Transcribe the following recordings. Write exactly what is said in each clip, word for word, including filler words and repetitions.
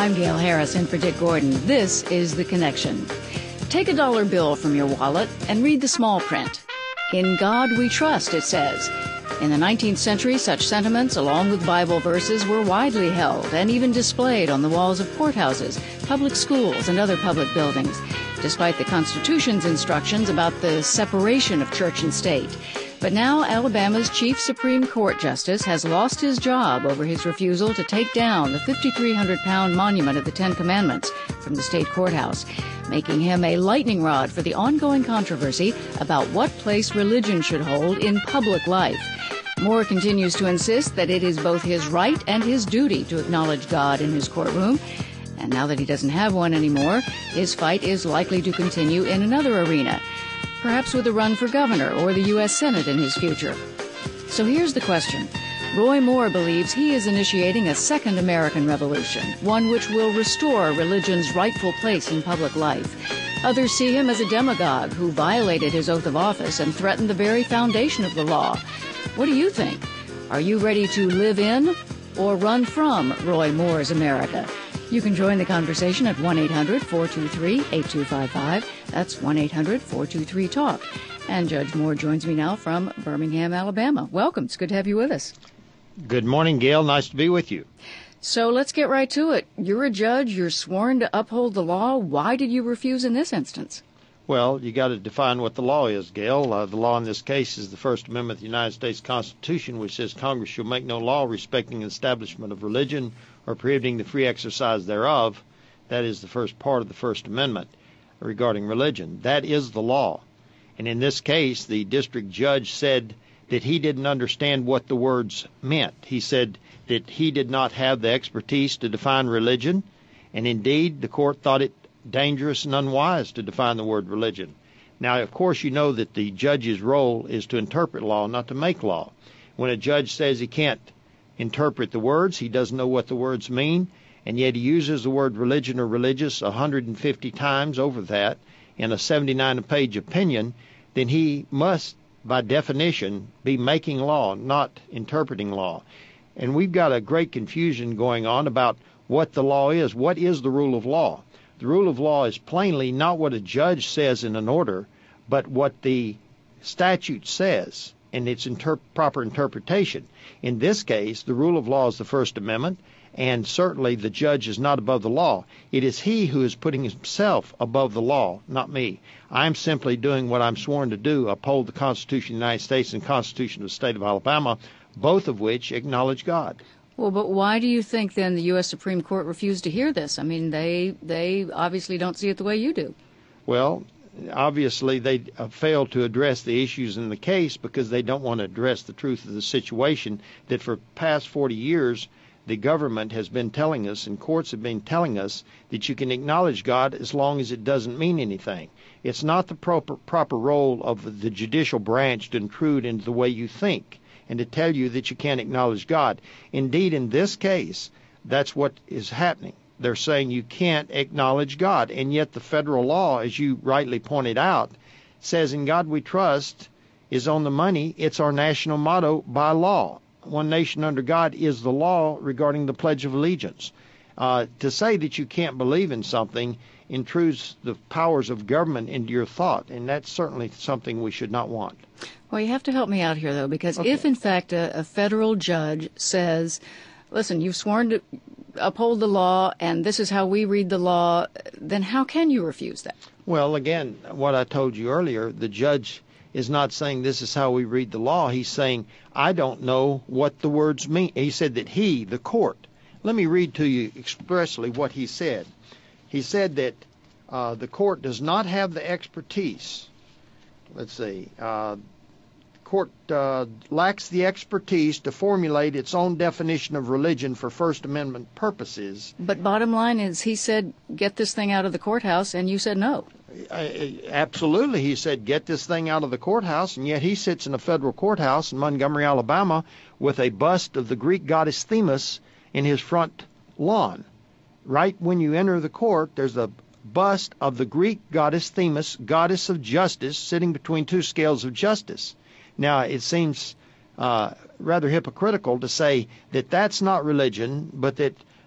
I'm Gail Harris in for Dick Gordon. This is The Connection. Take a dollar bill from your wallet and read the small print. In God we trust, it says. In the nineteenth century, such sentiments, along with Bible verses, were widely held and even displayed on the walls of courthouses, public schools, and other public buildings, despite the Constitution's instructions about the separation of church and state. But now Alabama's Chief Supreme Court Justice has lost his job over his refusal to take down the fifty-three hundred pound monument of the Ten Commandments from the state courthouse, making him a lightning rod for the ongoing controversy about what place religion should hold in public life. Moore continues to insist that it is both his right and his duty to acknowledge God in his courtroom. And now that he doesn't have one anymore, his fight is likely to continue in another arena, perhaps with a run for governor or the U S Senate in his future. So here's the question. Roy Moore believes he is initiating a second American revolution, one which will restore religion's rightful place in public life. Others see him as a demagogue who violated his oath of office and threatened the very foundation of the law. What do you think? Are you ready to live in or run from Roy Moore's America? You can join the conversation at one eight hundred four two three eight two five five. That's one eight hundred four two three talk. And Judge Moore joins me now from Birmingham, Alabama. Welcome. It's good to have you with us. Good morning, Gail. Nice to be with you. So let's get right to it. You're a judge. You're sworn to uphold the law. Why did you refuse in this instance? Well, you got to define what the law is, Gail. Uh, the law in this case is the First Amendment of the United States Constitution, which says Congress shall make no law respecting the establishment of religion or prohibiting the free exercise thereof. That is the first part of the First Amendment regarding religion. That is the law. And in this case, the district judge said that he didn't understand what the words meant. He said that he did not have the expertise to define religion, and indeed the court thought it dangerous and unwise to define the word religion. Now, of course, you know that the judge's role is to interpret law, not to make law. When a judge says he can't interpret the words, he doesn't know what the words mean, and yet he uses the word religion or religious one hundred fifty times over that in a seventy-nine page opinion, then he must, by definition, be making law, not interpreting law. And we've got a great confusion going on about what the law is. What is the rule of law? The rule of law is plainly not what a judge says in an order, but what the statute says and its inter- proper interpretation. In this case, the rule of law is the First Amendment, and certainly the judge is not above the law. It is he who is putting himself above the law, not me. I'm simply doing what I'm sworn to do, uphold the Constitution of the United States and Constitution of the State of Alabama, both of which acknowledge God. Well, but why do you think then the U S Supreme Court refused to hear this? I mean, they they obviously don't see it the way you do. Well, obviously they uh, failed to address the issues in the case because they don't want to address the truth of the situation that for past forty years the government has been telling us and courts have been telling us that you can acknowledge God as long as it doesn't mean anything. It's not the proper proper role of the judicial branch to intrude into the way you think and to tell you that you can't acknowledge God. Indeed, in this case, that's what is happening. They're saying you can't acknowledge God, and yet the federal law, as you rightly pointed out, says in God we trust is on the money. It's our national motto by law. One nation under God is the law regarding the Pledge of Allegiance. Uh, to say that you can't believe in something intrudes the powers of government into your thought, and that's certainly something we should not want. Well, you have to help me out here, though, because Okay. if, in fact, a, a federal judge says, listen, you've sworn to uphold the law, and this is how we read the law, then how can you refuse that? Well, again, what I told you earlier, the judge is not saying this is how we read the law. He's saying, I don't know what the words mean. He said that he, the court, let me read to you expressly what he said. He said that uh, the court does not have the expertise. Let's see. Uh, court uh, lacks the expertise to formulate its own definition of religion for First Amendment purposes. But bottom line is he said, get this thing out of the courthouse, and you said no. I, absolutely. He said, get this thing out of the courthouse, and yet he sits in a federal courthouse in Montgomery, Alabama, with a bust of the Greek goddess Themis in his front lawn. Right when you enter the court, there's a bust of the Greek goddess Themis, goddess of justice, sitting between two scales of justice. Now, it seems uh, rather hypocritical to say that that's not religion, but that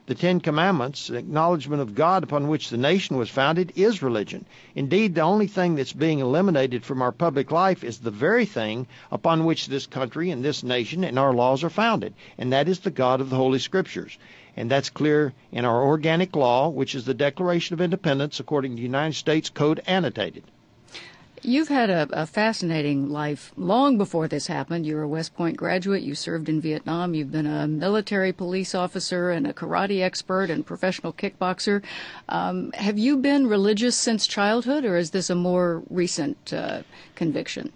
The Ten Commandments, the acknowledgement of God upon which the nation was founded, is religion. Indeed, the only thing that's being eliminated from our public life is the very thing upon which this country and this nation and our laws are founded, and that is the God of the Holy Scriptures. And that's clear in our organic law, which is the Declaration of Independence according to United States Code Annotated. You've had a, a fascinating life long before this happened. You're a West Point graduate. You served in Vietnam. You've been a military police officer and a karate expert and professional kickboxer. Um, have you been religious since childhood, or is this a more recent uh, conviction?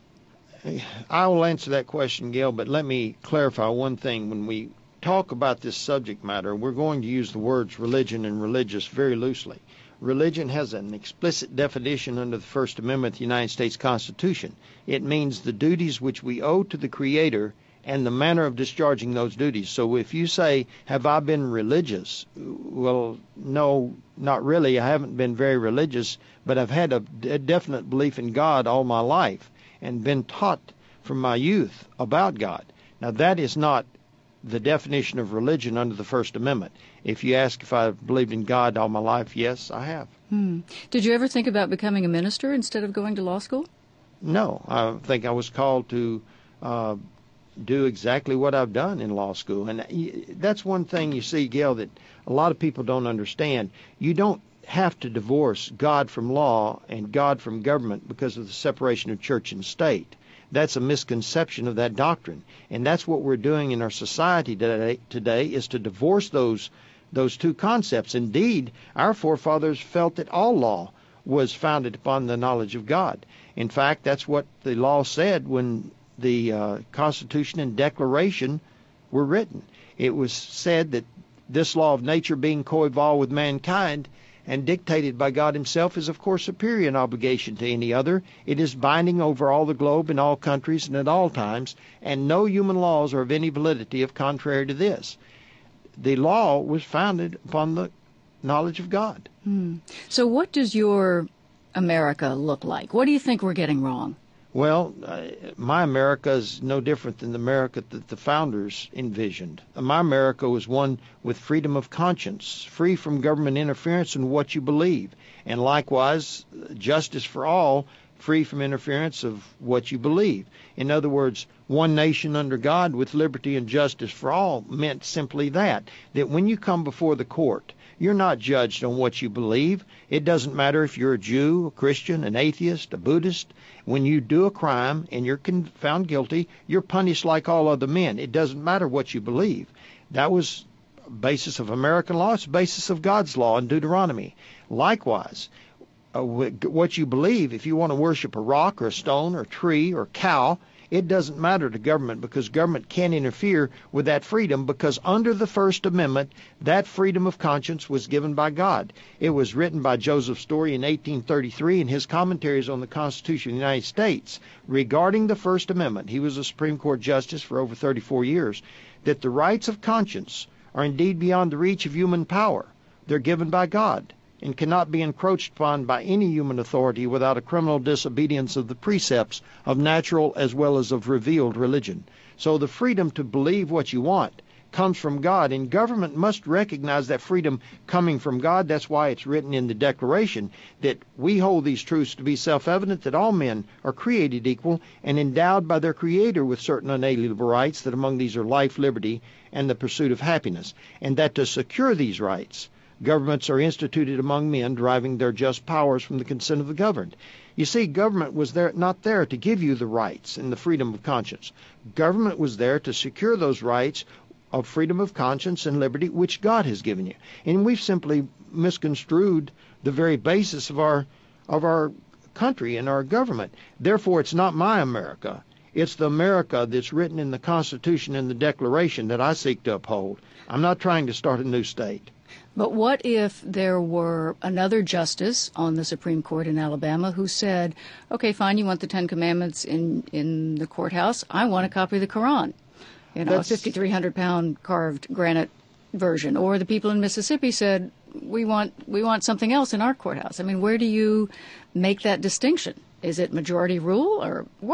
I will answer that question, Gail, but let me clarify one thing. When we talk about this subject matter, we're going to use the words religion and religious very loosely. Religion has an explicit definition under the First Amendment of the United States Constitution. It means the duties which we owe to the Creator and the manner of discharging those duties. So if you say, have I been religious? Well, no, not really. I haven't been very religious, but I've had a, a definite belief in God all my life and been taught from my youth about God. Now, that is not the definition of religion under the First Amendment. If you ask if I've believed in God all my life, yes, I have. Hmm. Did you ever think about becoming a minister instead of going to law school? No. I think I was called to uh, do exactly what I've done in law school. And that's one thing you see, Gail, that a lot of people don't understand. You don't have to divorce God from law and God from government because of the separation of church and state. That's a misconception of that doctrine. And that's what we're doing in our society today, today is to divorce those those two concepts. Indeed, our forefathers felt that all law was founded upon the knowledge of God. In fact, that's what the law said when the uh, Constitution and Declaration were written. It was said that this law of nature being coeval with mankind and dictated by God himself is, of course, superior in obligation to any other. It is binding over all the globe in all countries and at all times, and no human laws are of any validity if contrary to this. The law was founded upon the knowledge of God. Hmm. So what does your America look like? What do you think we're getting wrong? Well, uh, my America is no different than the America that the founders envisioned. My America was one with freedom of conscience, free from government interference in what you believe, and likewise justice for all, free from interference of what you believe. In other words, one nation under God with liberty and justice for all meant simply that, that when you come before the court, you're not judged on what you believe. It doesn't matter if you're a Jew, a Christian, an atheist, a Buddhist. When you do a crime and you're found guilty, you're punished like all other men. It doesn't matter what you believe. That was the basis of American law. It's the basis of God's law in Deuteronomy. Likewise, uh, what you believe, if you want to worship a rock or a stone or a tree or a cow, it doesn't matter to government because government can't interfere with that freedom because under the First Amendment, that freedom of conscience was given by God. It was written by Joseph Story in eighteen thirty-three in his commentaries on the Constitution of the United States regarding the First Amendment. He was a Supreme Court justice for over thirty-four years, that the rights of conscience are indeed beyond the reach of human power. They're given by God and cannot be encroached upon by any human authority without a criminal disobedience of the precepts of natural as well as of revealed religion. So the freedom to believe what you want comes from God, and government must recognize that freedom coming from God. That's why it's written in the Declaration that we hold these truths to be self-evident, that all men are created equal and endowed by their Creator with certain unalienable rights, that among these are life, liberty, and the pursuit of happiness, and that to secure these rights, governments are instituted among men, deriving their just powers from the consent of the governed. You see, government was there not there to give you the rights and the freedom of conscience. Government was there to secure those rights of freedom of conscience and liberty which God has given you. And we've simply misconstrued the very basis of our of our country and our government. Therefore, it's not my America. It's the America that's written in the Constitution and the Declaration that I seek to uphold. I'm not trying to start a new state. But what if there were another justice on the Supreme Court in Alabama who said, okay, fine, you want the Ten Commandments in, in the courthouse. I want a copy of the Quran, you know, That's... a fifty-three hundred pound carved granite version. Or the people in Mississippi said, we want we want something else in our courthouse. I mean, where do you make that distinction? Is it majority rule or what?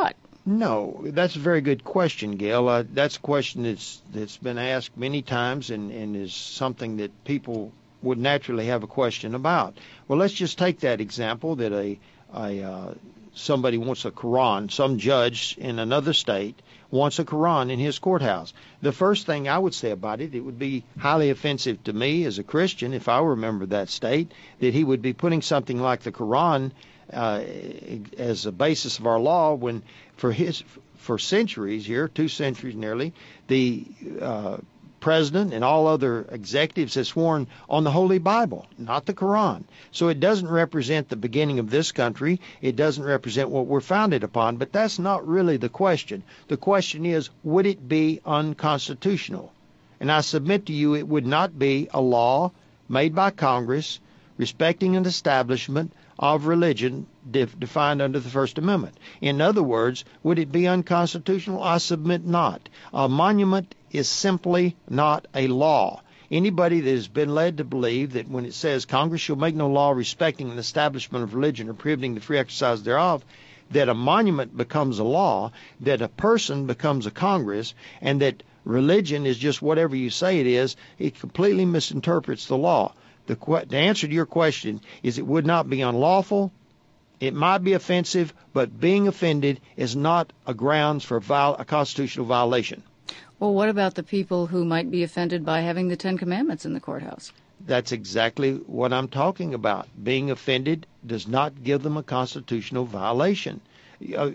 No, that's a very good question, Gail. Uh, that's a question that's that's been asked many times and, and is something that people would naturally have a question about. Well, let's just take that example that a, a uh, somebody wants a Quran, some judge in another state wants a Quran in his courthouse. The first thing I would say about it, it would be highly offensive to me as a Christian, if I were a member of that state, that he would be putting something like the Quran uh, as a basis of our law when for his for centuries here, two centuries nearly, the uh, president and all other executives have sworn on the Holy Bible, not the Quran. So it doesn't represent the beginning of this country. It doesn't represent what we're founded upon. But that's not really the question. The question is, would it be unconstitutional? And I submit to you it would not be a law made by Congress respecting an establishment of religion def- defined under the First Amendment. In other words, would it be unconstitutional? I submit not. A monument is simply not a law. Anybody that has been led to believe that when it says Congress shall make no law respecting an establishment of religion or prohibiting the free exercise thereof, that a monument becomes a law, that a person becomes a Congress, and that religion is just whatever you say it is, it completely misinterprets the law. The, the answer to your question is it would not be unlawful. It might be offensive, but being offended is not a grounds for a, viol- a constitutional violation. Well, what about the people who might be offended by having the Ten Commandments in the courthouse? That's exactly what I'm talking about. Being offended does not give them a constitutional violation. Uh,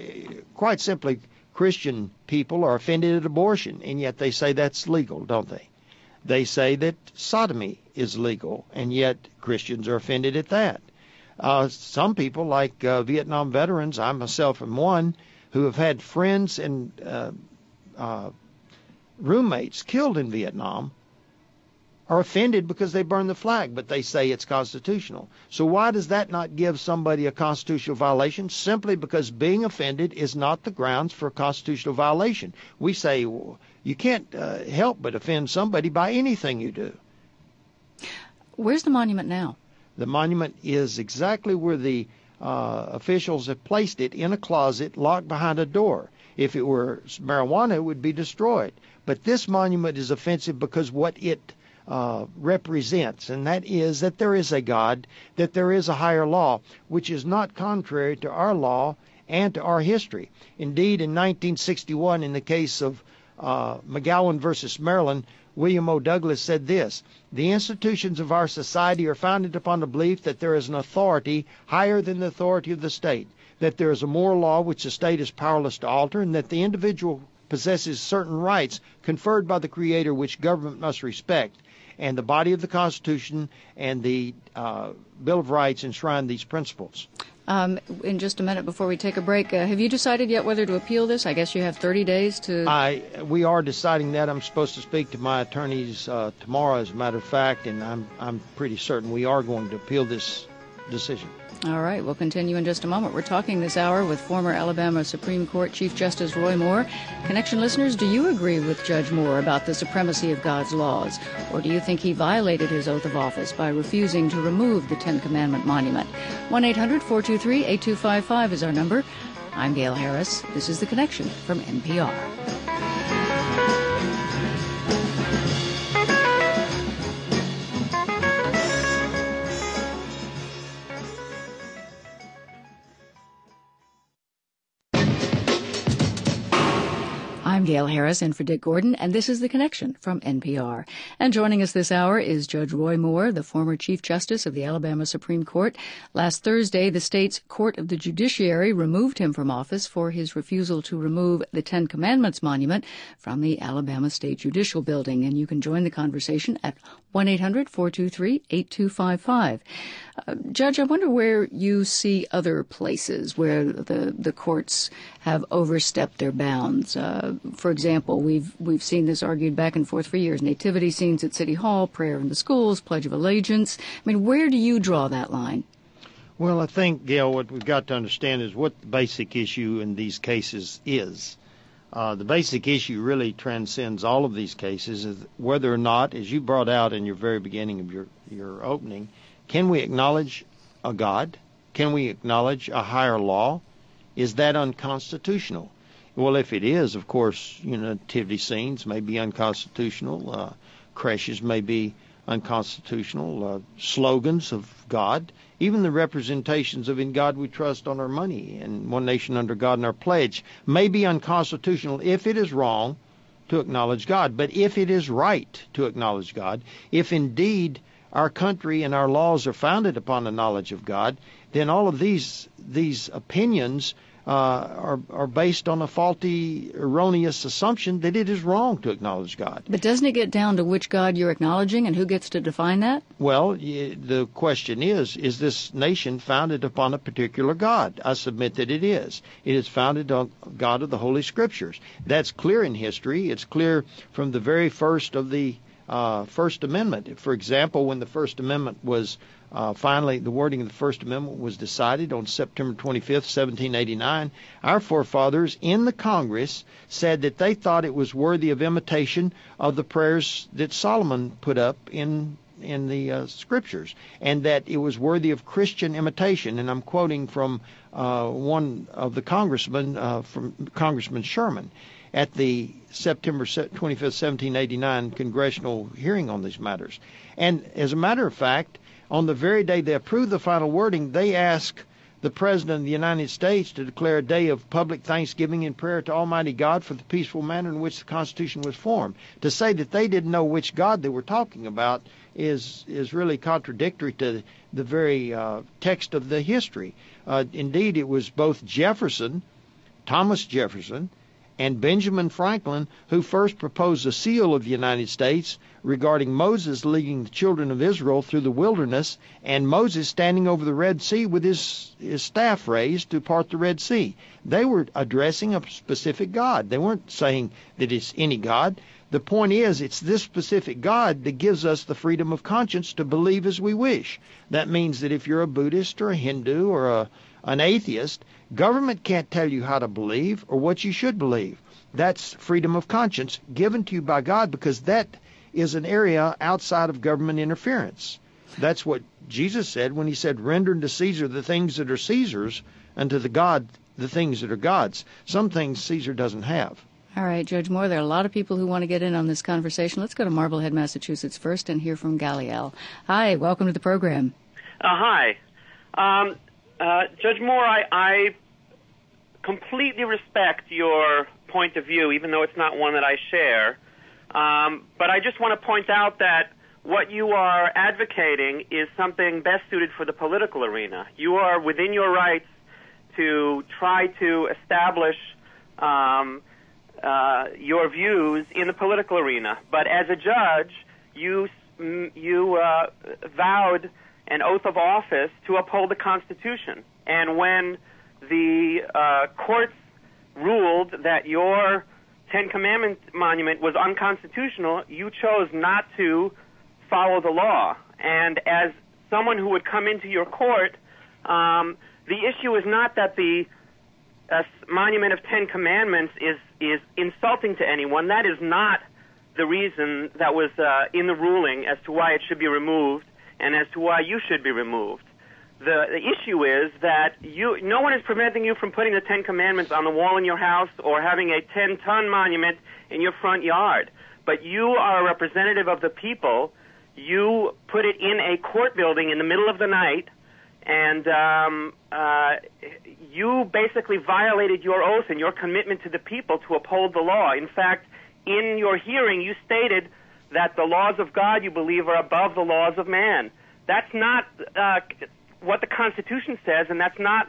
quite simply, Christian people are offended at abortion, and yet they say that's legal, don't they? They say that sodomy is legal, and yet Christians are offended at that. Uh, some people, like uh, Vietnam veterans, I myself am one, who have had friends and uh, uh, roommates killed in Vietnam, are offended because they burn the flag, but they say it's constitutional. So why does that not give somebody a constitutional violation? Simply because being offended is not the grounds for a constitutional violation. We say well, you can't uh, help but offend somebody by anything you do. Where's the monument now? The monument is exactly where the uh, officials have placed it, in a closet locked behind a door. If it were marijuana, it would be destroyed. But this monument is offensive because what it uh, represents, and that is that there is a God, that there is a higher law, which is not contrary to our law and to our history. Indeed, in nineteen sixty-one, in the case of uh, McGowan versus Maryland, William O. Douglas said this: the institutions of our society are founded upon the belief that there is an authority higher than the authority of the state, that there is a moral law which the state is powerless to alter, and that the individual possesses certain rights conferred by the Creator which government must respect. And the body of the Constitution and the uh, Bill of Rights enshrine these principles. Um, in just a minute before we take a break, uh, have you decided yet whether to appeal this? I guess you have thirty days to... I We are deciding that. I'm supposed to speak to my attorneys uh, tomorrow, as a matter of fact, and I'm, I'm pretty certain we are going to appeal this decision. All right, we'll continue in just a moment. We're talking this hour with former Alabama Supreme Court Chief Justice Roy Moore. Connection listeners, do you agree with Judge Moore about the supremacy of God's laws? Or do you think he violated his oath of office by refusing to remove the Ten Commandment monument? one eight hundred four two three eight two five five is our number. I'm Gail Harris. This is The Connection from N P R. I'm Gail Harris, in for Dick Gordon, and this is The Connection from N P R. And joining us this hour is Judge Roy Moore, the former Chief Justice of the Alabama Supreme Court. Last Thursday, the state's Court of the Judiciary removed him from office for his refusal to remove the Ten Commandments monument from the Alabama State Judicial Building. And you can join the conversation at one eight hundred four two three eight two five five. Uh, Judge, I wonder where you see other places where the, the courts have overstepped their bounds. Uh, for example, we've we've seen this argued back and forth for years. Nativity scenes at City Hall, prayer in the schools, Pledge of Allegiance. I mean, where do you draw that line? Well, I think, Gail, what we've got to understand is what the basic issue in these cases is. Uh, the basic issue really transcends all of these cases, is whether or not, as you brought out in your very beginning of your, your opening, can we acknowledge a God? Can we acknowledge a higher law? Is that unconstitutional? Well, if it is, of course, you know, nativity scenes may be unconstitutional. Uh, creches may be unconstitutional. Uh, slogans of God, even the representations of "In God We Trust" on our money and "One Nation Under God" in our pledge may be unconstitutional if it is wrong to acknowledge God. But if it is right to acknowledge God, if indeed our country and our laws are founded upon the knowledge of God, then all of these these opinions uh, are are based on a faulty, erroneous assumption that it is wrong to acknowledge God. But doesn't it get down to which God you're acknowledging and who gets to define that? Well, the question is, is this nation founded upon a particular God? I submit that it is. It is founded on God of the Holy Scriptures. That's clear in history. It's clear from the very first of the uh, First Amendment. For example, when the First Amendment was Uh, finally, the wording of the First Amendment was decided on September twenty-fifth, seventeen eighty-nine. Our forefathers in the Congress said that they thought it was worthy of imitation of the prayers that Solomon put up in in the uh, Scriptures, and that it was worthy of Christian imitation. And I'm quoting from uh, one of the congressmen, uh, from Congressman Sherman, at the September twenty-fifth, seventeen eighty-nine congressional hearing on these matters. And as a matter of fact, on the very day they approved the final wording, they asked the President of the United States to declare a day of public thanksgiving and prayer to Almighty God for the peaceful manner in which the Constitution was formed. To say that they didn't know which God they were talking about is is really contradictory to the very uh, text of the history. Uh, indeed, it was both Jefferson, Thomas Jefferson, and Benjamin Franklin who first proposed a seal of the United States regarding Moses leading the children of Israel through the wilderness, and Moses standing over the Red Sea with his, his staff raised to part the Red Sea. They were addressing a specific God. They weren't saying that it's any God. The point is, it's this specific God that gives us the freedom of conscience to believe as we wish. That means that if you're a Buddhist or a Hindu or a, an atheist, government can't tell you how to believe or what you should believe. That's freedom of conscience given to you by God, because that is an area outside of government interference. That's what Jesus said when he said, "Render unto Caesar the things that are Caesar's, and to the God the things that are God's." Some things Caesar doesn't have. All right, Judge Moore, there are a lot of people who want to get in on this conversation. Let's go to Marblehead, Massachusetts first and hear from Galiel. Hi, welcome to the program. Uh, hi. Um, uh, Judge Moore, I, I completely respect your point of view, even though it's not one that I share. Um, but I just want to point out that what you are advocating is something best suited for the political arena. You are within your rights to try to establish um, uh, your views in the political arena. But as a judge, you you uh, vowed an oath of office to uphold the Constitution. And when the uh, courts ruled that your Ten Commandments monument was unconstitutional, you chose not to follow the law. And as someone who would come into your court, um, the issue is not that the uh, monument of Ten Commandments is, is insulting to anyone. That is not the reason that was uh, in the ruling as to why it should be removed and as to why you should be removed. The, the issue is that you, no one is preventing you from putting the Ten Commandments on the wall in your house or having a ten-ton monument in your front yard. But you are a representative of the people. You put it in a court building in the middle of the night, and um, uh, you basically violated your oath and your commitment to the people to uphold the law. In fact, in your hearing, you stated that the laws of God, you believe, are above the laws of man. That's not uh, what the Constitution says, and that's not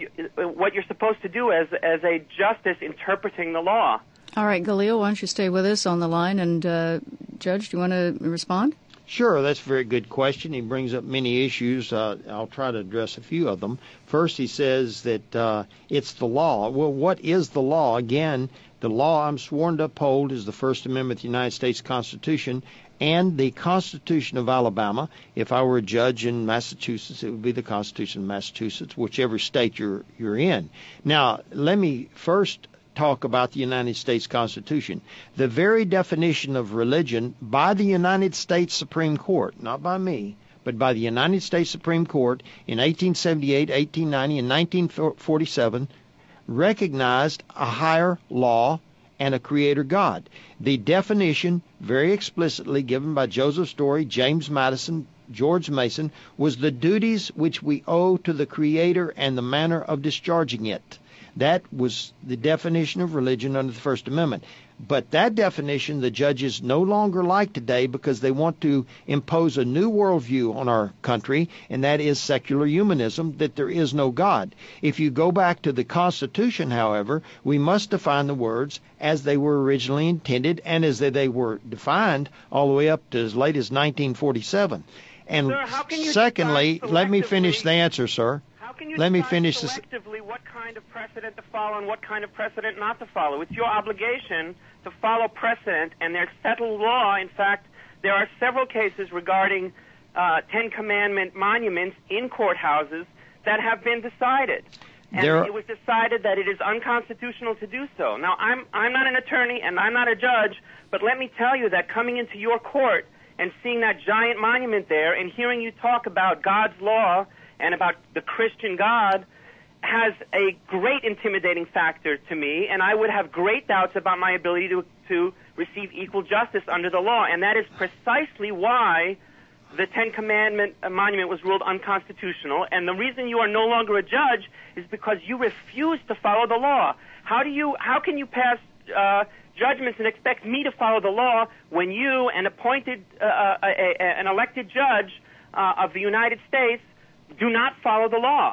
what you're supposed to do as as a justice interpreting the law. All right, Galil, why don't you stay with us on the line? And, uh, Judge, do you want to respond? Sure, that's a very good question. He brings up many issues. Uh, I'll try to address a few of them. First, he says that uh, it's the law. Well, what is the law? Again, the law I'm sworn to uphold is the First Amendment of the United States Constitution and the Constitution of Alabama. If I were a judge in Massachusetts, it would be the Constitution of Massachusetts, whichever state you're you're in. Now, let me first talk about the United States Constitution. The very definition of religion by the United States Supreme Court, not by me, but by the United States Supreme Court in eighteen seventy-eight, eighteen ninety, and nineteen forty-seven, recognized a higher law and a creator God. The definition, very explicitly given by Joseph Story, James Madison, George Mason, was the duties which we owe to the Creator and the manner of discharging it. That was the definition of religion under the First Amendment. But that definition the judges no longer like today because they want to impose a new worldview on our country, and that is secular humanism, that there is no God. If you go back to the Constitution, however, we must define the words as they were originally intended and as they were defined all the way up to as late as nineteen forty-seven. And Sir, how can you secondly, let me finish the answer, sir. How can you Let me decide finish this. selectively what kind of precedent to follow and what kind of precedent not to follow? It's your obligation to follow precedent, and there's settled law. In fact, there are several cases regarding uh, Ten Commandment monuments in courthouses that have been decided. And There- it was decided that it is unconstitutional to do so. Now, I'm, I'm not an attorney and I'm not a judge, but let me tell you that coming into your court and seeing that giant monument there and hearing you talk about God's law and about the Christian God has a great intimidating factor to me, and I would have great doubts about my ability to, to receive equal justice under the law. And that is precisely why the Ten Commandment monument was ruled unconstitutional. And the reason you are no longer a judge is because you refuse to follow the law. How do you? How can you pass uh, judgments and expect me to follow the law when you, an appointed, uh, a, a, an elected judge uh, of the United States, do not follow the law?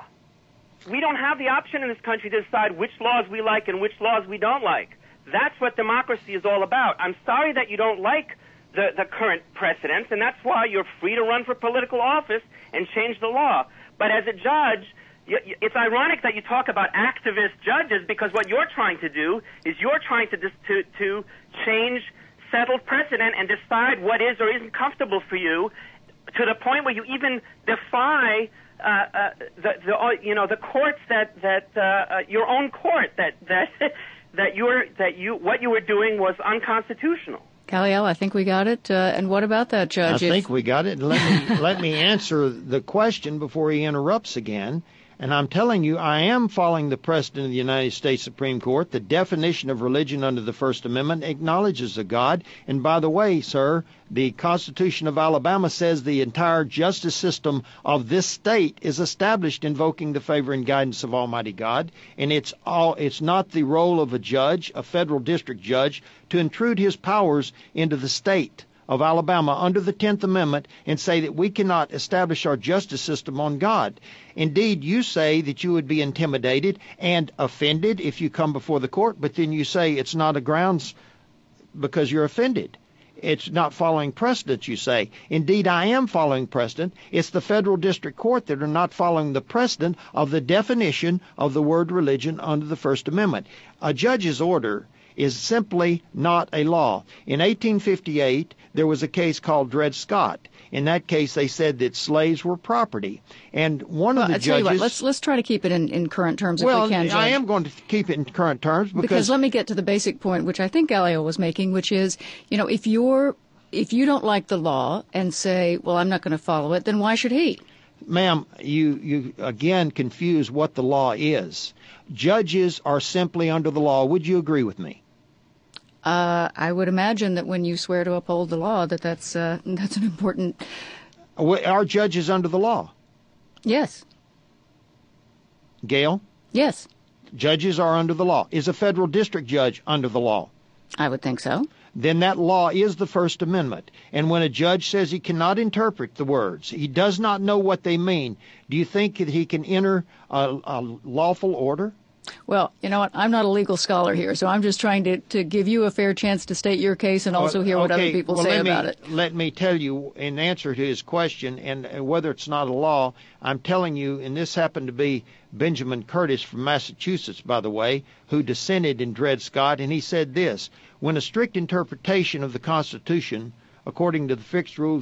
We don't have the option in this country to decide which laws we like and which laws we don't like. That's what democracy is all about. I'm sorry that you don't like the, the current precedents, and that's why you're free to run for political office and change the law. But as a judge, you, you, it's ironic that you talk about activist judges, because what you're trying to do is you're trying to, dis, to, to change settled precedent and decide what is or isn't comfortable for you, to the point where you even defy Uh, uh, the, the uh, you know the courts that that uh, uh, your own court that that that you're that you what you were doing was unconstitutional. Kaliel, I think we got it. Uh, and what about that, Judge? I If- think we got it. Let me let me answer the question before he interrupts again. And I'm telling you, I am following the precedent of the United States Supreme Court. The definition of religion under the First Amendment acknowledges a God. And by the way, sir, the Constitution of Alabama says the entire justice system of this state is established invoking the favor and guidance of Almighty God. And it's all it's not the role of a judge, a federal district judge, to intrude his powers into the state of Alabama under the tenth Amendment and say that we cannot establish our justice system on God. Indeed, you say that you would be intimidated and offended if you come before the court, but then you say it's not a grounds because you're offended. It's not following precedent, you say. Indeed, I am following precedent. It's the federal district court that are not following the precedent of the definition of the word religion under the First Amendment. A judge's order is simply not a law. In eighteen fifty-eight, there was a case called Dred Scott. In that case, they said that slaves were property. And one well, of the I tell judges... you what, let's, let's try to keep it in, in current terms well, if we can, Judge. I am going to keep it in current terms because... Because let me get to the basic point, which I think Kaliel was making, which is, you know, if you're if you don't like the law and say, well, I'm not going to follow it, then why should he? Ma'am, you, you again confuse what the law is. Judges are simply under the law. Would you agree with me? Uh, I would imagine that when you swear to uphold the law, that that's, uh, that's an important... Are judges under the law? Yes. Gail? Yes. Judges are under the law. Is a federal district judge under the law? I would think so. Then that law is the First Amendment. And when a judge says he cannot interpret the words, he does not know what they mean, do you think that he can enter a, a lawful order? Well, you know what? I'm not a legal scholar here, so I'm just trying to, to give you a fair chance to state your case and also hear what okay. other people well, say let me, about it. Let me tell you, in answer to his question, and whether it's not a law, I'm telling you, and this happened to be Benjamin Curtis from Massachusetts, by the way, who dissented in Dred Scott, and he said this: when a strict interpretation of the Constitution, according to the fixed rules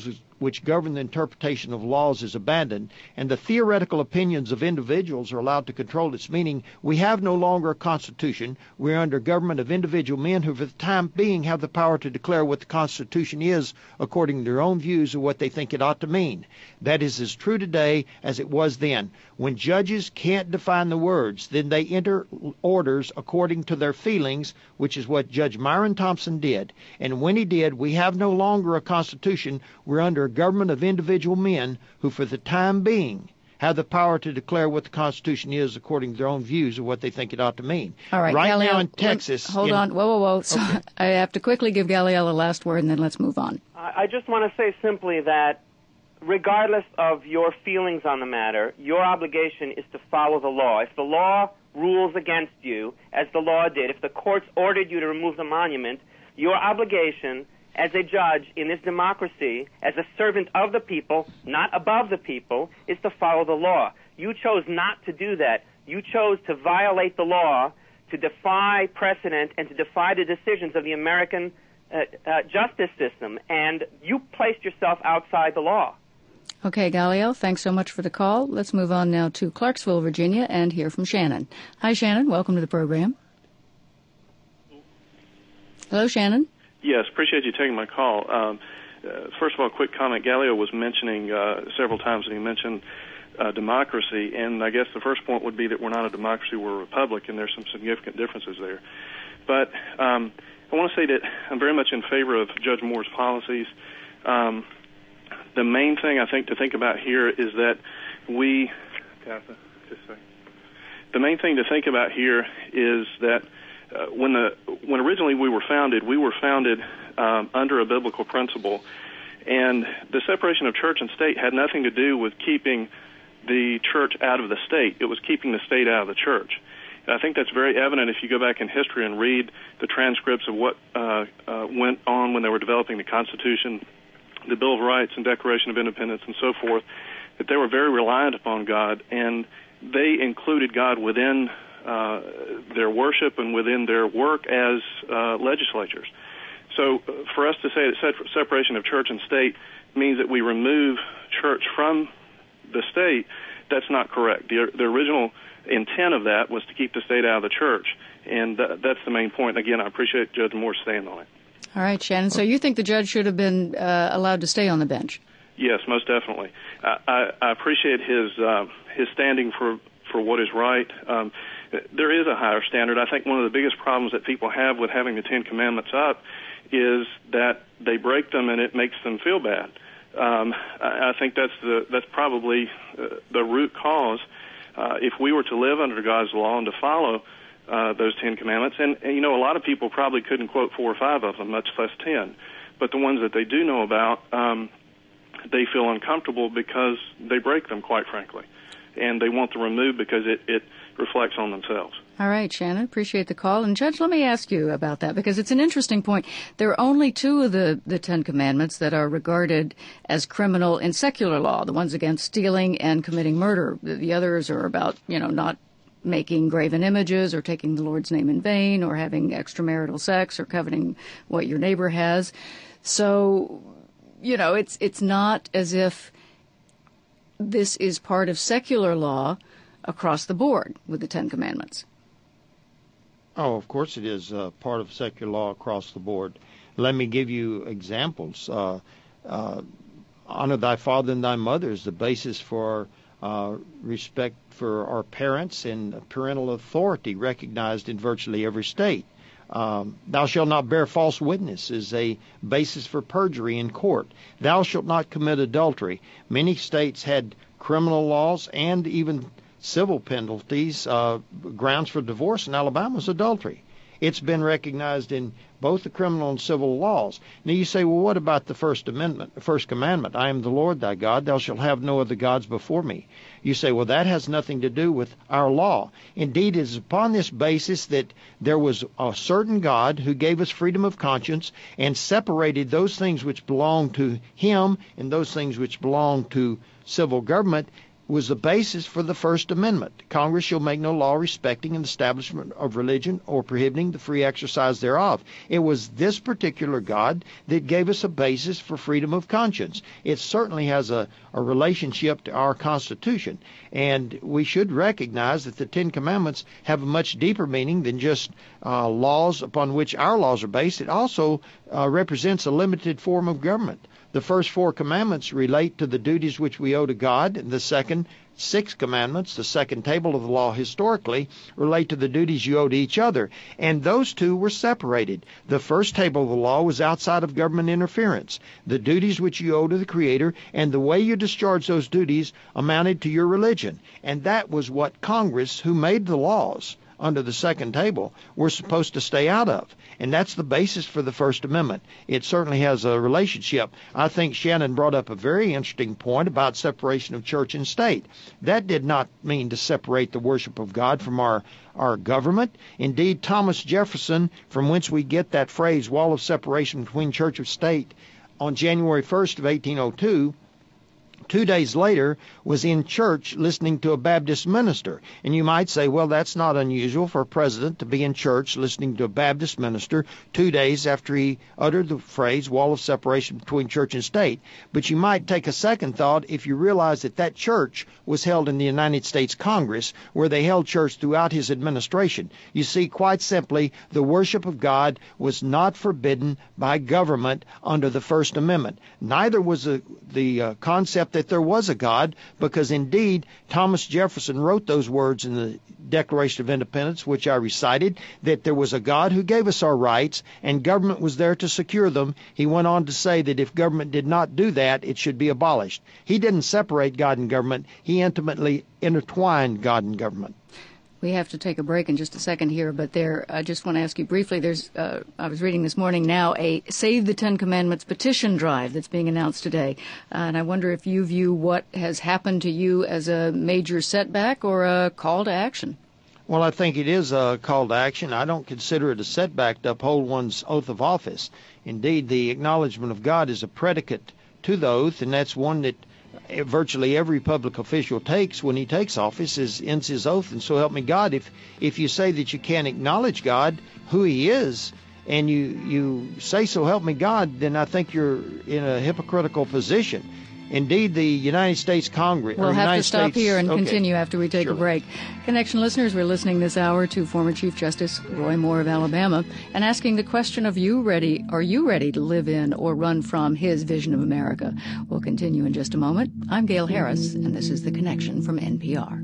which govern the interpretation of laws is abandoned, and the theoretical opinions of individuals are allowed to control its meaning, we have no longer a constitution. We're under government of individual men who for the time being have the power to declare what the Constitution is according to their own views of what they think it ought to mean. That is as true today as it was then. When judges can't define the words, then they enter orders according to their feelings, which is what Judge Myron Thompson did. And when he did, we have no longer a constitution. We're under a government of individual men who for the time being have the power to declare what the Constitution is according to their own views of what they think it ought to mean. All right, right Galileo, now in Texas... Hold in, on. Whoa, whoa, whoa. So okay. I have to quickly give Galileo the last word, and then let's move on. I just want to say simply that regardless of your feelings on the matter, your obligation is to follow the law. If the law rules against you, as the law did, if the courts ordered you to remove the monument, your obligation as a judge in this democracy, as a servant of the people, not above the people, is to follow the law. You chose not to do that. You chose to violate the law, to defy precedent, and to defy the decisions of the American uh, uh, justice system, and you placed yourself outside the law. Okay, Galileo, thanks so much for the call. Let's move on now to Clarksville, Virginia, and hear from Shannon. Hi, Shannon. Welcome to the program. Hello, Shannon. Yes, appreciate you taking my call. Um, uh, first of all, a quick comment. Galileo was mentioning uh, several times that he mentioned uh, democracy, and I guess the first point would be that we're not a democracy, we're a republic, and there's some significant differences there. But um, I want to say that I'm very much in favor of Judge Moore's policies. Um, the main thing I think to think about here is that we, just a second. The main thing to think about here is that uh, when the when originally we were founded, we were founded um, under a biblical principle, and the separation of church and state had nothing to do with keeping the church out of the state. It was keeping the state out of the church. And I think that's very evident if you go back in history and read the transcripts of what uh, uh, went on when they were developing the Constitution, the Bill of Rights and Declaration of Independence and so forth, that they were very reliant upon God, and they included God within uh, their worship and within their work as uh, legislatures. So uh, for us to say that separation of church and state means that we remove church from the state, that's not correct. The, the original intent of that was to keep the state out of the church, and th- that's the main point. Again, I appreciate Judge Moore's stand on it. All right, Shannon. So you think the judge should have been uh, allowed to stay on the bench? Yes, most definitely. I, I, I appreciate his uh, his standing for, for what is right. Um, there is a higher standard. I think one of the biggest problems that people have with having the Ten Commandments up is that they break them and it makes them feel bad. Um, I, I think that's the that's probably uh, the root cause. Uh, if we were to live under God's law and to follow uh, those Ten Commandments, and, and you know, a lot of people probably couldn't quote four or five of them, much less ten. But the ones that they do know about, um, they feel uncomfortable because they break them, quite frankly, and they want them removed because it, it reflects on themselves. All right, Shannon, appreciate the call. And, Judge, let me ask you about that, because it's an interesting point. There are only two of the, the Ten Commandments that are regarded as criminal in secular law, the ones against stealing and committing murder. The, the others are about, you know, not making graven images or taking the Lord's name in vain or having extramarital sex or coveting what your neighbor has. So, you know, it's it's not as if this is part of secular law across the board with the Ten Commandments. Oh, of course it is uh, part of secular law across the board. Let me give you examples. Uh, uh, honor thy father and thy mother is the basis for uh, respect for our parents and parental authority recognized in virtually every state. Um, thou shalt not bear false witness is a basis for perjury in court. Thou shalt not commit adultery. Many states had criminal laws and even civil penalties, uh, grounds for divorce. In Alabama is adultery. It's been recognized in both the criminal and civil laws. Now you say, well, what about the First Amendment, the First Commandment? I am the Lord thy God. Thou shalt have no other gods before me. You say, well, that has nothing to do with our law. Indeed, it is upon this basis that there was a certain God who gave us freedom of conscience and separated those things which belong to him and those things which belong to civil government. was the basis for the First Amendment. Congress shall make no law respecting an establishment of religion or prohibiting the free exercise thereof. It was this particular God that gave us a basis for freedom of conscience. It certainly has a, a relationship to our Constitution, and we should recognize that the Ten Commandments have a much deeper meaning than just uh, laws upon which our laws are based. It also uh, represents a limited form of government. The first four commandments relate to the duties which we owe to God, and the second six commandments, the second table of the law historically, relate to the duties you owe to each other. And those two were separated. The first table of the law was outside of government interference. The duties which you owe to the Creator and the way you discharge those duties amounted to your religion. And that was what Congress, who made the laws under the second table, were supposed to stay out of. And that's the basis for the First Amendment. It certainly has a relationship. I think Shannon brought up a very interesting point about separation of church and state. That did not mean to separate the worship of God from our, our government. Indeed, Thomas Jefferson, from whence we get that phrase, wall of separation between church and state, on January first of eighteen oh two, two days later, was in church listening to a Baptist minister. And you might say, well, that's not unusual for a president to be in church listening to a Baptist minister two days after he uttered the phrase, wall of separation between church and state. But you might take a second thought if you realize that that church was held in the United States Congress, where they held church throughout his administration. You see, quite simply, the worship of God was not forbidden by government under the First Amendment. Neither was the, the uh, concept that there was a God, because indeed Thomas Jefferson wrote those words in the Declaration of Independence, which I recited, that there was a God who gave us our rights and government was there to secure them. He went on to say that if government did not do that, it should be abolished. He didn't separate God and government. He intimately intertwined God and government. We have to take a break in just a second here, but there, I just want to ask you briefly, there's, uh, I was reading this morning now, a Save the Ten Commandments petition drive that's being announced today. Uh, and I wonder if you view what has happened to you as a major setback or a call to action. Well, I think it is a call to action. I don't consider it a setback to uphold one's oath of office. Indeed, the acknowledgement of God is a predicate to the oath, and that's one that virtually every public official takes when he takes office, is ends his oath, and so help me God. If if you say that you can't acknowledge God, who he is, and you you say so help me God, then I think you're in a hypocritical position. Indeed, the United States Congress... We'll have United to stop States, here and okay. continue after we take Sure. a break. Connection listeners, we're listening this hour to former Chief Justice Roy Moore of Alabama and asking the question of you ready, are you ready to live in or run from his vision of America? We'll continue in just a moment. I'm Gail Harris, and this is The Connection from N P R.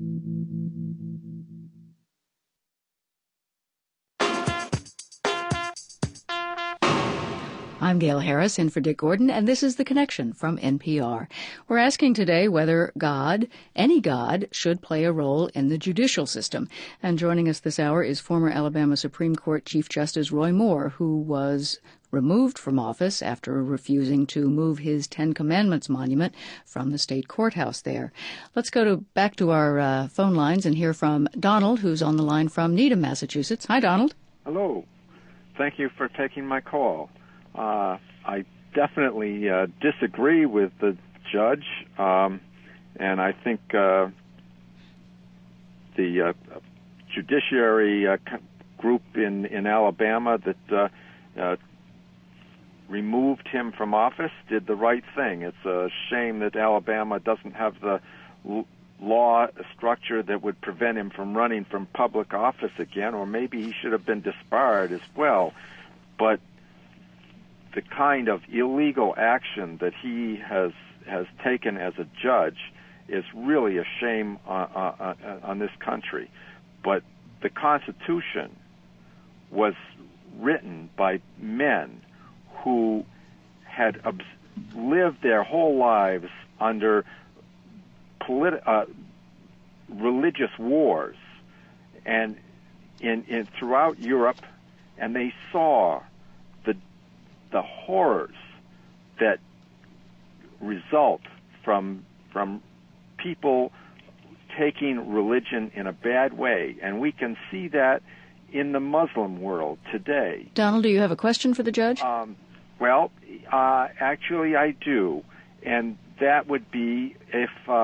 I'm Gail Harris, in for Dick Gordon, and this is The Connection from N P R. We're asking today whether God, any God, should play a role in the judicial system. And joining us this hour is former Alabama Supreme Court Chief Justice Roy Moore, who was removed from office after refusing to move his Ten Commandments monument from the state courthouse there. Let's go to back to our uh, phone lines and hear from Donald, who's on the line from Needham, Massachusetts. Hi, Donald. Hello. Thank you for taking my call. Uh, I definitely uh, disagree with the judge, um, and I think uh, the uh, judiciary uh, group in, in Alabama that uh, uh, removed him from office did the right thing. It's a shame that Alabama doesn't have the l- law structure that would prevent him from running from public office again, or maybe he should have been disbarred as well. But the kind of illegal action that he has has taken as a judge is really a shame on, on, on this country. But the Constitution was written by men who had obs- lived their whole lives under politi- uh, religious wars and in, in throughout Europe, and they saw the the horrors that result from from people taking religion in a bad way, and we can see that in the Muslim world today. Donald, do you have a question for the judge? Um, well, uh, actually, I do, and that would be if um,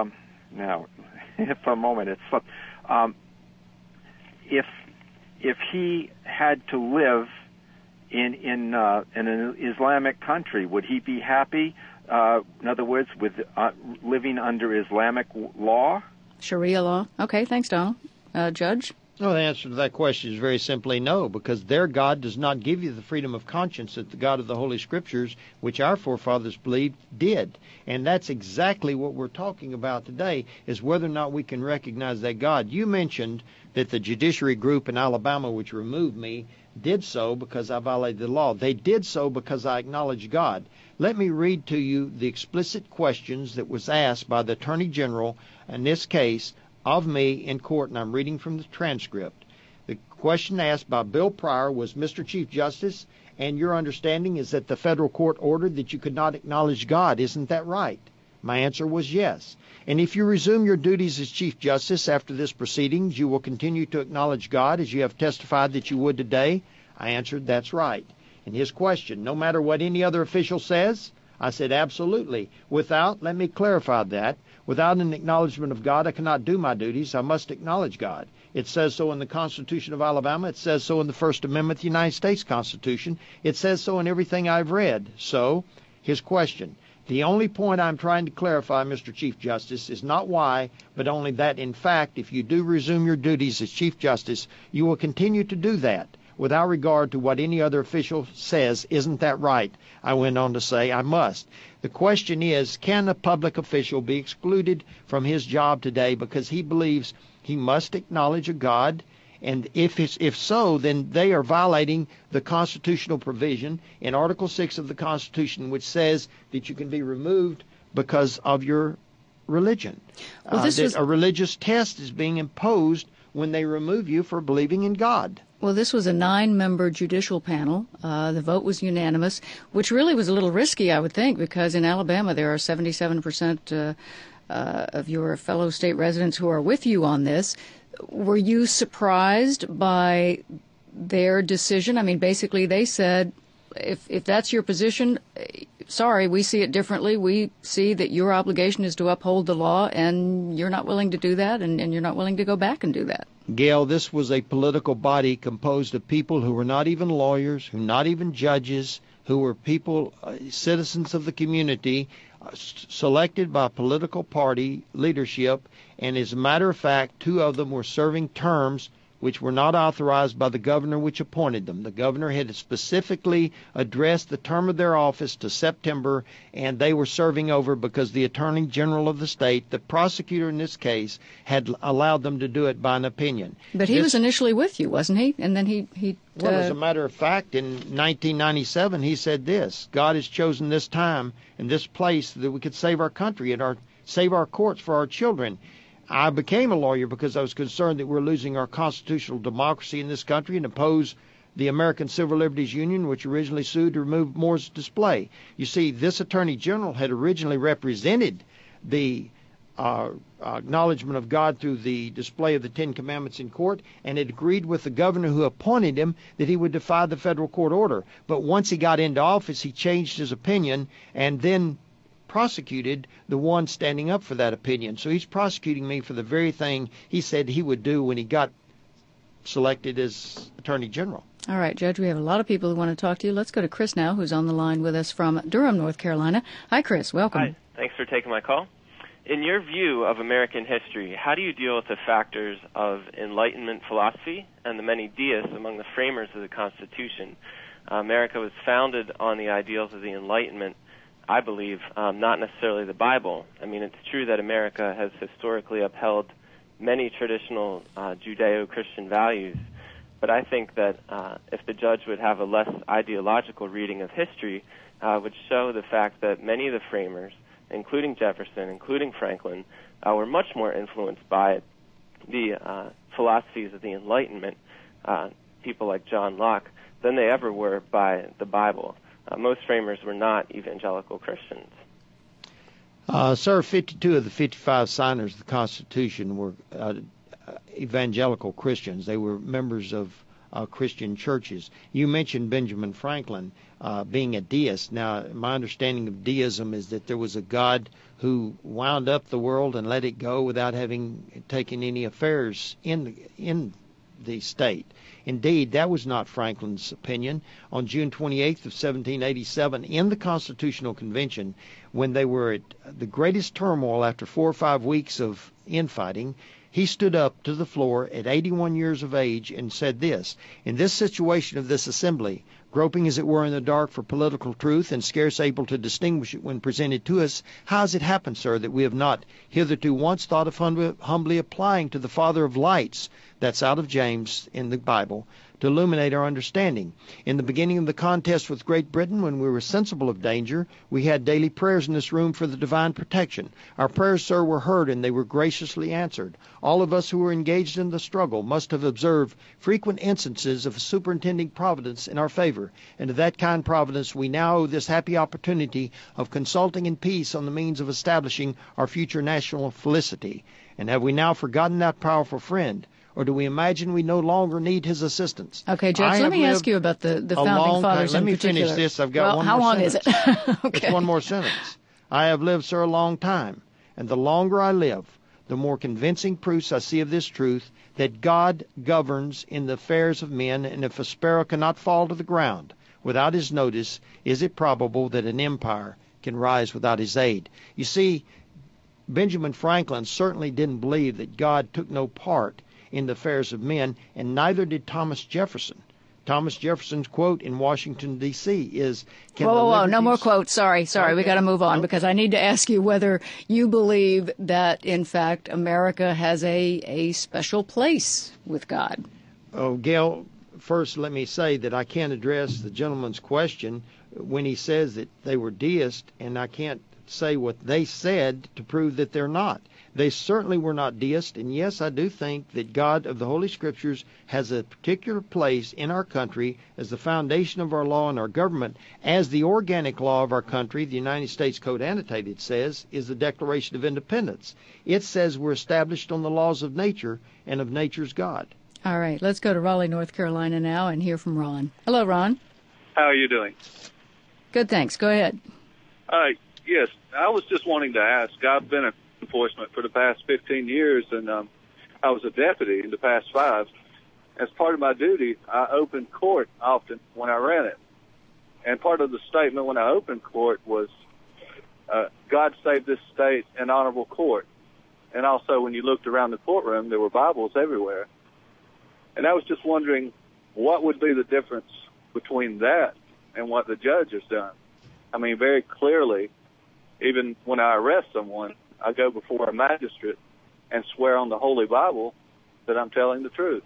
now, for a moment, it's um, if if he had to live in in uh, in an Islamic country, would he be happy? Uh, in other words, with uh, living under Islamic law, Sharia law. Okay, thanks, Donald. Uh, Judge. Well, the answer to that question is very simply no, because their God does not give you the freedom of conscience that the God of the Holy Scriptures, which our forefathers believed, did. And that's exactly what we're talking about today, is whether or not we can recognize that God. You mentioned that the judiciary group in Alabama, which removed me, did so because I violated the law. They did so because I acknowledged God. Let me read to you the explicit questions that was asked by the Attorney General in this case of me in court, and I'm reading from the transcript. The question asked by Bill Pryor was, Mister Chief Justice, and your understanding is that the federal court ordered that you could not acknowledge God. Isn't that right? My answer was yes. And if you resume your duties as Chief Justice after this proceedings, you will continue to acknowledge God as you have testified that you would today? I answered, that's right. And his question, no matter what any other official says? I said, absolutely. Without, let me clarify that, without an acknowledgement of God, I cannot do my duties. I must acknowledge God. It says so in the Constitution of Alabama. It says so in the First Amendment of the United States Constitution. It says so in everything I've read. So, his question, the only point I'm trying to clarify, Mister Chief Justice, is not why, but only that, in fact, if you do resume your duties as Chief Justice, you will continue to do that without regard to what any other official says. Isn't that right? I went on to say, I must. The question is, can a public official be excluded from his job today because he believes he must acknowledge a God? And if it's, if so, then they are violating the constitutional provision in Article six of the Constitution, which says that you can be removed because of your religion. Well, this uh, that was... a religious test is being imposed when they remove you for believing in God. Well, this was a nine-member judicial panel. Uh, the vote was unanimous, which really was a little risky, I would think, because in Alabama there are seventy-seven percent uh, uh, of your fellow state residents who are with you on this. Were you surprised by their decision? I mean, basically they said, if if that's your position, sorry, we see it differently. We see that your obligation is to uphold the law, and you're not willing to do that, and, and you're not willing to go back and do that. Gail, this was a political body composed of people who were not even lawyers, who were not even judges, who were people, uh, citizens of the community, uh, s- selected by political party leadership. And as a matter of fact, two of them were serving terms which were not authorized by the governor which appointed them. The governor had specifically addressed the term of their office to September, and they were serving over because the Attorney General of the state, the prosecutor in this case, had allowed them to do it by an opinion. But he this, was initially with you, wasn't he? And then he... he uh... Well, as a matter of fact, in nineteen ninety-seven, he said this, God has chosen this time and this place that we could save our country and our save our courts for our children. I became a lawyer because I was concerned that we're losing our constitutional democracy in this country and oppose the American Civil Liberties Union, which originally sued to remove Moore's display. You see, this Attorney General had originally represented the uh, acknowledgement of God through the display of the Ten Commandments in court, and had agreed with the governor who appointed him that he would defy the federal court order. But once he got into office, he changed his opinion and then prosecuted the one standing up for that opinion. So he's prosecuting me for the very thing he said he would do when he got selected as Attorney General. All right, Judge, we have a lot of people who want to talk to you. Let's go to Chris now, who's on the line with us from Durham, North Carolina. Hi, Chris. Welcome. Hi. Thanks for taking my call. In your view of American history, how do you deal with the factors of Enlightenment philosophy and the many deists among the framers of the Constitution? Uh, America was founded on the ideals of the Enlightenment, I believe, um, not necessarily the Bible. I mean, it's true that America has historically upheld many traditional uh, Judeo-Christian values, but I think that uh, if the judge would have a less ideological reading of history, uh, would show the fact that many of the framers, including Jefferson, including Franklin, uh, were much more influenced by the uh, philosophies of the Enlightenment, uh, people like John Locke, than they ever were by the Bible. Uh, most framers were not evangelical Christians. Uh, sir, fifty-two of the fifty-five signers of the Constitution were uh, evangelical Christians. They were members of uh, Christian churches. You mentioned Benjamin Franklin uh, being a deist. Now, my understanding of deism is that there was a God who wound up the world and let it go without having taken any affairs in in the state. Indeed, that was not Franklin's opinion. On June twenty-eighth of seventeen eighty-seven, in the Constitutional Convention, when they were at the greatest turmoil after four or five weeks of infighting, he stood up to the floor at eighty-one years of age and said this: "In this situation of this assembly, groping as it were in the dark for political truth and scarce able to distinguish it when presented to us, how has it happened, sir, that we have not hitherto once thought of hum- humbly applying to the Father of lights," that's out of James in the Bible, "to illuminate our understanding? In the beginning of the contest with Great Britain, when we were sensible of danger, we had daily prayers in this room for the divine protection. Our prayers, sir, were heard, and they were graciously answered. All of us who were engaged in the struggle must have observed frequent instances of a superintending providence in our favor, and to that kind providence we now owe this happy opportunity of consulting in peace on the means of establishing our future national felicity. And have we now forgotten that powerful friend? Or do we imagine we no longer need his assistance?" Okay, Judge, let me ask you about the, the founding fathers Let in me particular. finish this. I've got well, one how more long sentence. is it? Okay. It's one more sentence. "I have lived, sir, a long time, and the longer I live, the more convincing proofs I see of this truth, that God governs in the affairs of men, and if a sparrow cannot fall to the ground without his notice, is it probable that an empire can rise without his aid?" You see, Benjamin Franklin certainly didn't believe that God took no part in the affairs of men, and neither did Thomas Jefferson. Thomas Jefferson's quote in Washington, D C is, Can Whoa, the whoa, whoa, liberties... no more quotes. Sorry, sorry, Okay. we got to move on Okay. because I need to ask you whether you believe that, in fact, America has a, a special place with God. Oh, Gail, first let me say that I can't address the gentleman's question when he says that they were deists, and I can't say what they said to prove that they're not. They certainly were not deists, and yes, I do think that God of the Holy Scriptures has a particular place in our country as the foundation of our law and our government, as the organic law of our country, the United States Code Annotated says, is the Declaration of Independence. It says we're established on the laws of nature and of nature's God. All right, let's go to Raleigh, North Carolina now and hear from Ron. Hello, Ron. How are you doing? Good, thanks. Go ahead. Uh, yes, I was just wanting to ask. I've been in enforcement for the past fifteen years, and um, I was a deputy in the past five. As part of my duty, I opened court often when I ran it. And part of the statement when I opened court was, uh, God save this state an honorable court. And also when you looked around the courtroom, there were Bibles everywhere. And I was just wondering, what would be the difference between that and what the judge has done? I mean, very clearly, even when I arrest someone, I go before a magistrate and swear on the Holy Bible that I'm telling the truth.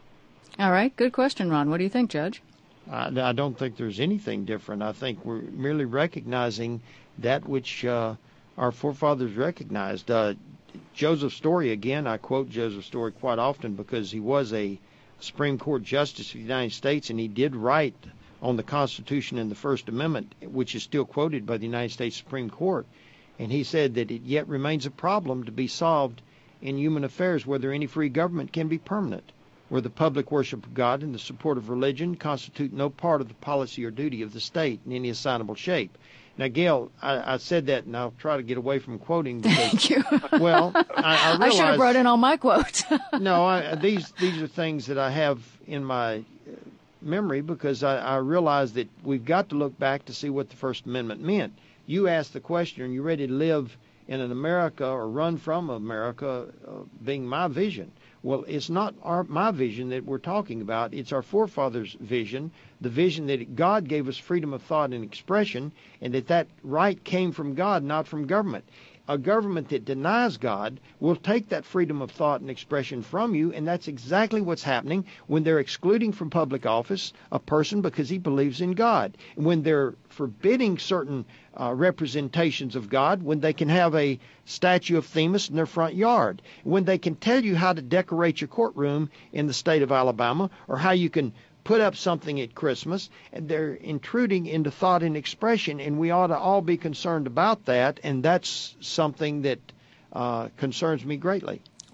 All right, good question, Ron. What do you think, Judge? I, I don't think there's anything different. I think we're merely recognizing that which uh, our forefathers recognized. Uh, Joseph Story, again, I quote Joseph Story quite often because he was a Supreme Court Justice of the United States, and he did write on the Constitution and the First Amendment, which is still quoted by the United States Supreme Court. And he said that it yet remains a problem to be solved in human affairs whether any free government can be permanent, where the public worship of God and the support of religion constitute no part of the policy or duty of the state in any assignable shape. Now, Gail, I, I said that, and I'll try to get away from quoting. Because, Thank you. Well, I, I realize... I should have brought in all my quotes. no, I, these these are things that I have in my memory because I, I realize that we've got to look back to see what the First Amendment meant. You asked the question, are you ready to live in an America or run from America uh, being my vision? Well, it's not our, my vision that we're talking about. It's our forefathers' vision, the vision that God gave us freedom of thought and expression, and that that right came from God, not from government. A government that denies God will take that freedom of thought and expression from you, and that's exactly what's happening when they're excluding from public office a person because he believes in God. When they're forbidding certain uh, representations of God, when they can have a statue of Themis in their front yard, when they can tell you how to decorate your courtroom in the state of Alabama, or how you can put up something at Christmas, and they're intruding into thought and expression, and we ought to all be concerned about that, and that's something that uh, concerns me greatly.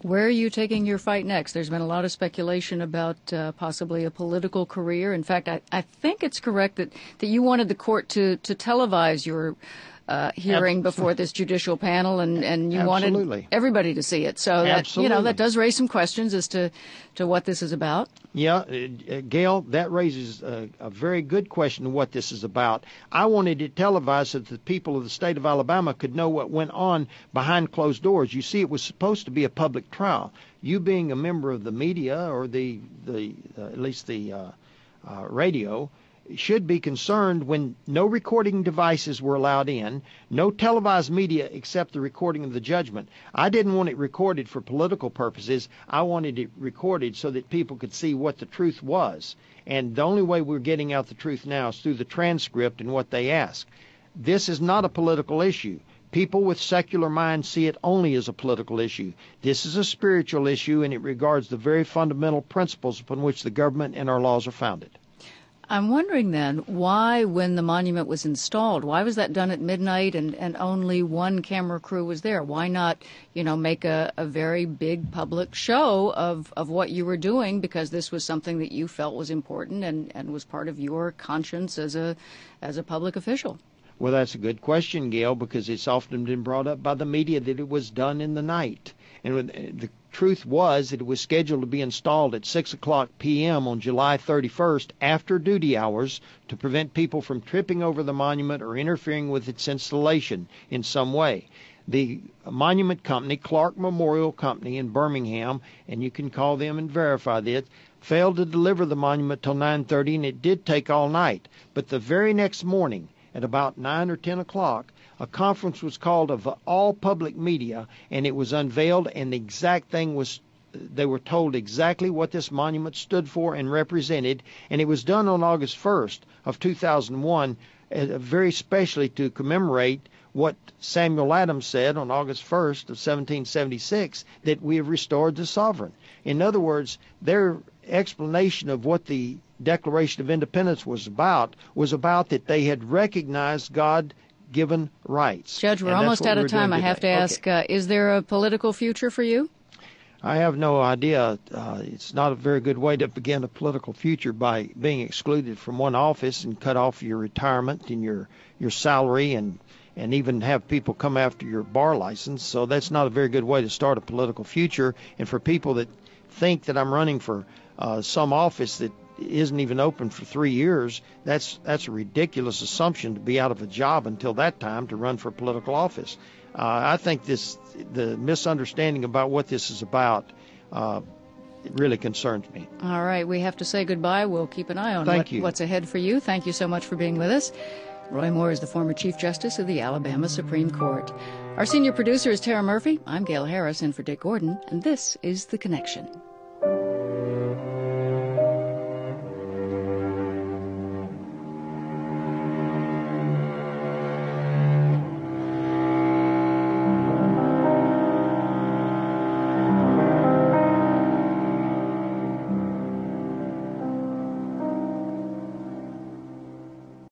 Where are you taking your fight next? There's been a lot of speculation about uh, possibly a political career. In fact, I, I think it's correct that, that you wanted the court to, to televise your uh, hearing Absolutely. before this judicial panel, and, and you Absolutely. wanted everybody to see it. So that Absolutely. you know that does raise some questions as to, to what this is about. Yeah, uh, Gail, that raises a, a very good question of what this is about. I wanted it televised so that the people of the state of Alabama could know what went on behind closed doors. You see, it was supposed to be a public trial. You being a member of the media or the, the uh, at least the uh, uh, radio, should be concerned when no recording devices were allowed in, no televised media except the recording of the judgment. I didn't want it recorded for political purposes. I wanted it recorded so that people could see what the truth was. And the only way we're getting out the truth now is through the transcript and what they ask. This is not a political issue. People with secular minds see it only as a political issue. This is a spiritual issue, and it regards the very fundamental principles upon which the government and our laws are founded. I'm wondering then, why, when the monument was installed, why was that done at midnight and, and only one camera crew was there? Why not, you know, make a, a very big public show of, of what you were doing, because this was something that you felt was important and, and was part of your conscience as a as a public official? Well, that's a good question, Gail, because it's often been brought up by the media that it was done in the night. And the truth was that it was scheduled to be installed at six o'clock p.m. on July thirty-first after duty hours to prevent people from tripping over the monument or interfering with its installation in some way. The monument company, Clark Memorial Company in Birmingham, and you can call them and verify this, failed to deliver the monument till nine thirty, and it did take all night. But the very next morning, at about nine or ten o'clock, a conference was called of all public media, and it was unveiled, and the exact thing was, they were told exactly what this monument stood for and represented, and it was done on August first of two thousand one, uh, very specially to commemorate what Samuel Adams said on August first of seventeen seventy-six, that we have restored the sovereign. In other words, their explanation of what the Declaration of Independence was about was about that they had recognized God-given rights. Judge, we're almost out of time. I have to ask, okay. uh, is there a political future for you? I have no idea. Uh, it's not a very good way to begin a political future by being excluded from one office and cut off your retirement and your, your salary and and even have people come after your bar license. So that's not a very good way to start a political future. And for people that think that I'm running for uh, some office that isn't even open for three years, that's that's a ridiculous assumption to be out of a job until that time to run for political office. Uh, I think this the misunderstanding about what this is about uh, it really concerns me. All right, we have to say goodbye. We'll keep an eye on what, what's ahead for you. Thank you so much for being with us. Roy Moore is the former Chief Justice of the Alabama Supreme Court. Our senior producer is Tara Murphy. I'm Gail Harris, in for Dick Gordon, and this is The Connection.